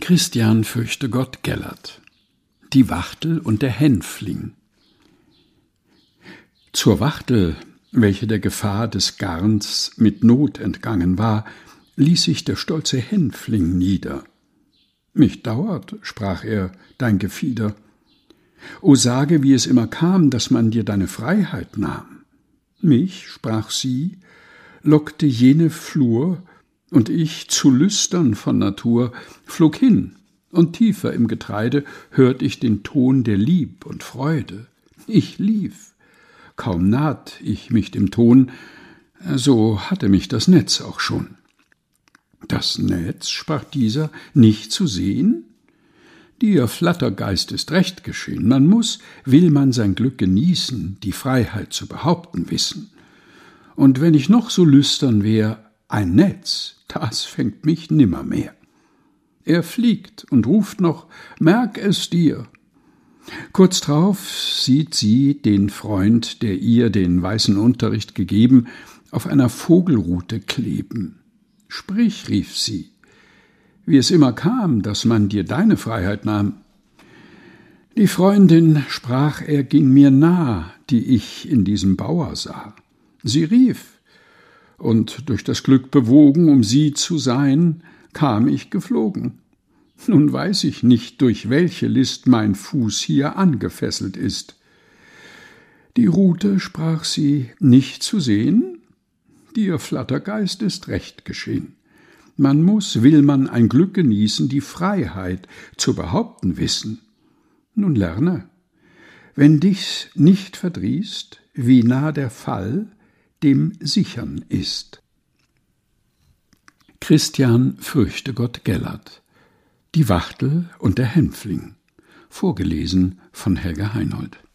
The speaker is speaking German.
Christian Fürchtegott Gellert. Die Wachtel und der Hänfling. Zur Wachtel, welche der Gefahr des Garns mit Not entgangen war, ließ sich der stolze Hänfling nieder. »Mich dauert«, sprach er, »dein Gefieder. O sage, wie es immer kam, dass man dir deine Freiheit nahm.« »Mich«, sprach sie, »lockte jene Flur, und ich, zu lüstern von Natur, flog hin, und tiefer im Getreide hört ich den Ton der Lieb und Freude. Ich lief. Kaum naht ich mich dem Ton, so hatte mich das Netz auch schon.« »Das Netz«, sprach dieser, »nicht zu sehen? Dir Flattergeist ist recht geschehen. Man muß, will man sein Glück genießen, die Freiheit zu behaupten wissen. Und wenn ich noch so lüstern wär, ein Netz, das fängt mich nimmermehr. Er fliegt und ruft noch, »Merk es dir!« Kurz drauf sieht sie den Freund, der ihr den weißen Unterricht gegeben, auf einer Vogelrute kleben. »Sprich«, rief sie, »wie es immer kam, dass man dir deine Freiheit nahm.« Die Freundin, sprach er, ging mir nah, die ich in diesem Bauer sah. Sie rief, und durch das Glück bewogen, um sie zu sein, kam ich geflogen. Nun weiß ich nicht, durch welche List mein Fuß hier angefesselt ist. Die Rute, sprach sie, nicht zu sehen? Dir Flattergeist ist recht geschehen. Man muß, will man ein Glück genießen, die Freiheit zu behaupten wissen. Nun lerne, wenn dich's nicht verdrießt, wie nah der Fall dem Sichern ist. Christian Fürchtegott Gellert. Die Wachtel und der Hänfling. Vorgelesen von Helga Heinold.